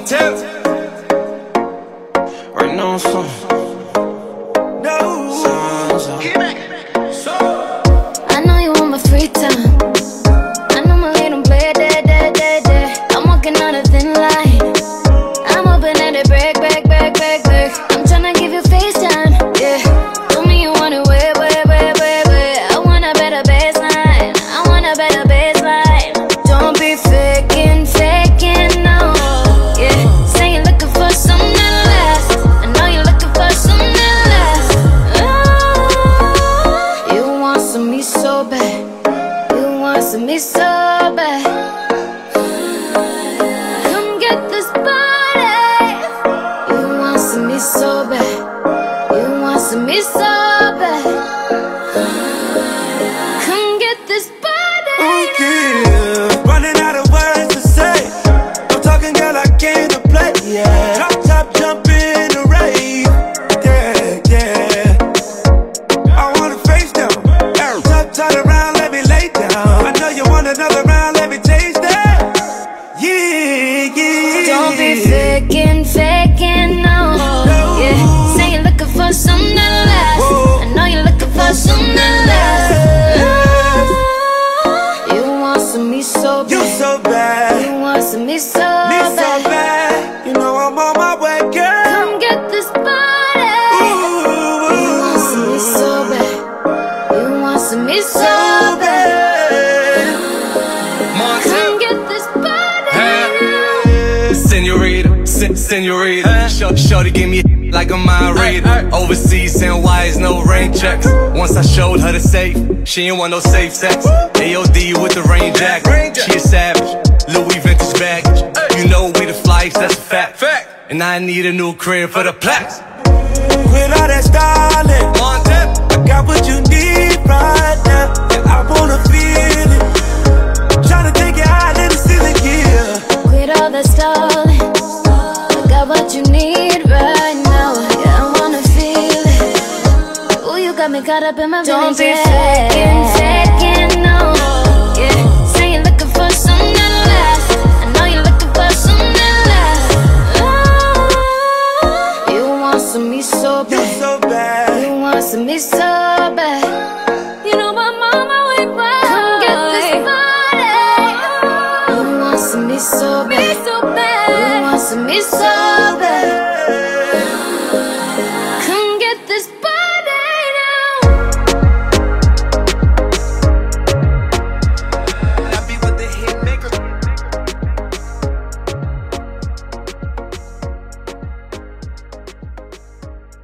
Montana. Right now, son. No. I know you want my free time. I know my little play day. I'm walking on a thin line. I'm hoping that it break. I'm tryna give you FaceTime, yeah. Tell me you want it way. I want a better baseline. Don't be faking, no, yeah. Say you're looking for something that lasts. I know you're looking for something that lasts. Oh, you want some me so bad. You want some me so bad. Come get this body. You want some me so bad. You want some me so bad. Come get this body. Yeah. Running out of words to say. I'm talking, girl, I came to play. Yeah. Drop top, jump in the rave. Yeah. I wanna face down. Top, turn around, let me lay down. I know you want another round, let me taste that. Yeah. Don't be faking, no, yeah. Say you're looking for something that lasts. I know you're looking for something that lasts. You want some me so bad. You so bad. You want some me so Me bad. so bad. You know I'm on my way, girl. Come get this body. You want some me so bad. You want some me so bad. Come get this body. Senorita, shorty give me like a mind reader. Overseas send wires, no rain checks. Once I showed her the safe, she ain't want no safe sex. AOD with the rain jacket, she a savage. Louis vintage baggage, you know we the flights, that's a fact. And I need a new crib for the plaques. Quit all that styling, Montana. I got what you need right now, and I wanna feel it. Tryna take it high, let it see the gear. Quit all that stalling. I got what you need right now. Yeah, I wanna feel it. Ooh, you got me caught up in my feelings. Don't be faking,